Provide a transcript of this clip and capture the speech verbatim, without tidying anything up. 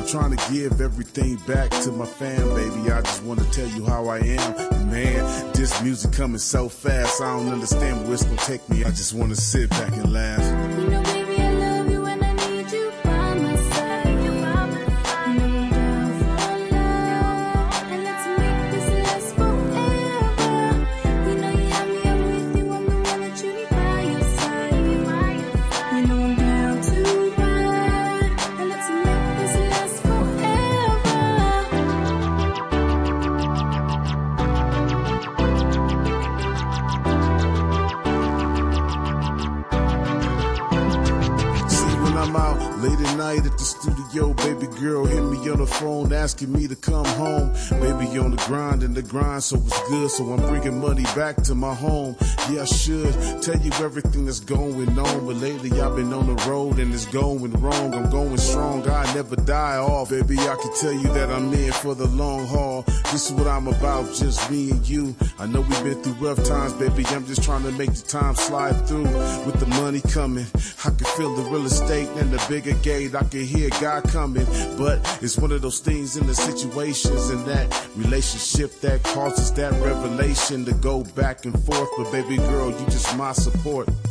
trying to give everything back to my fam, baby. I just want to tell you how I am. Man, this music coming so fast, I don't understand where it's gonna take me. I just want to sit back and laugh. You know, baby, I love you and I need you by my side. You by my side. You know I'm down for love, and let's make this last forever. You know you have me, I'm with you, I'm the one that you need by your side. You know I'm down to ride, and let's make this last forever. I'm out late at night at the studio, baby girl hit me on the phone asking me to come home. Baby on the grind and the grind, so it's good, so I'm bringing money back to my home. Yeah, I should tell you everything that's going on, but lately I've been on the road and it's going wrong. I'm going strong, I never die off. Baby, I can tell you that I'm in for the long haul. This is what I'm about, just me and you. I know we've been through rough times, baby, I'm just trying to make the time slide through. With the money coming, I can feel the real estate and the bigger gate, I can hear God coming. But it's one of those things in the situations in that relationship that causes that revelation to go back and forth. But baby girl, you just my support.